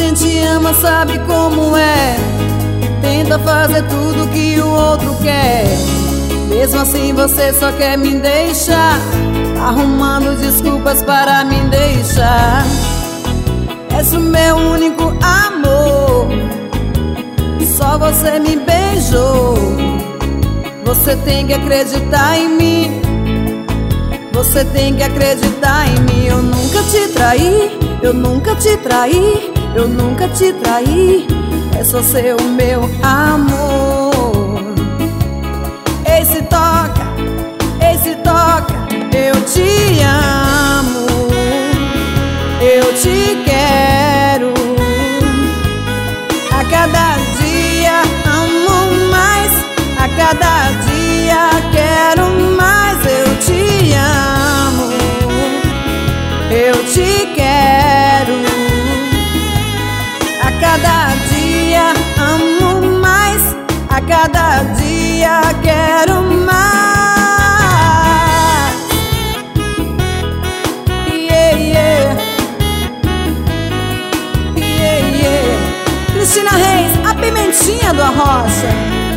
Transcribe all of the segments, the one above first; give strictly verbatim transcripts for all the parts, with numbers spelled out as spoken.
gente ama sabe como é, tenta fazer tudo que o outro quer. Mesmo assim você só quer me deixar, arrumando desculpas para me deixar. És o meu único amor, só você me beijou. Você tem que acreditar em mim, você tem que acreditar em mim. Eu nunca te traí, eu nunca te traí, eu nunca te traí. É só ser o meu amor. Esse toca, esse toca, eu te amo, eu te quero. A cada dia amo mais, a cada dia quero mais. Eu te amo, eu te quero. A cada dia amo mais, a cada dia quero mais. Yeah, yeah. Yeah, yeah. Cristina Reis, a pimentinha do Arrocha.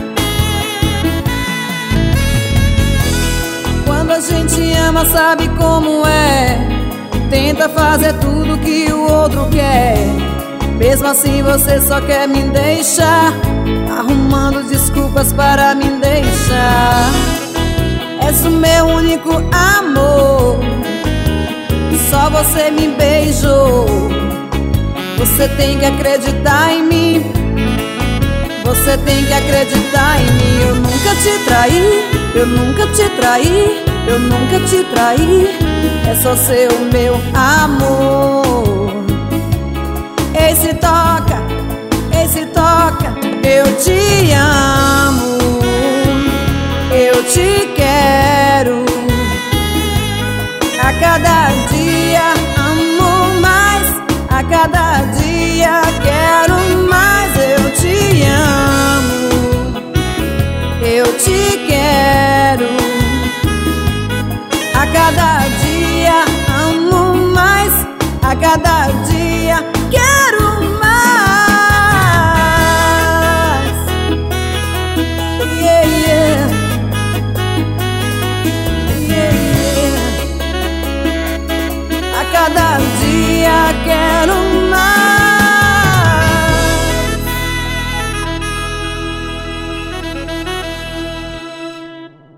Quando a gente ama sabe como é, tenta fazer tudo que o outro quer. Mesmo assim você só quer me deixar, arrumando desculpas para me deixar. És o meu único amor, só você me beijou. Você tem que acreditar em mim, você tem que acreditar em mim. Eu nunca te traí, eu nunca te traí, eu nunca te traí. É só ser o meu amor.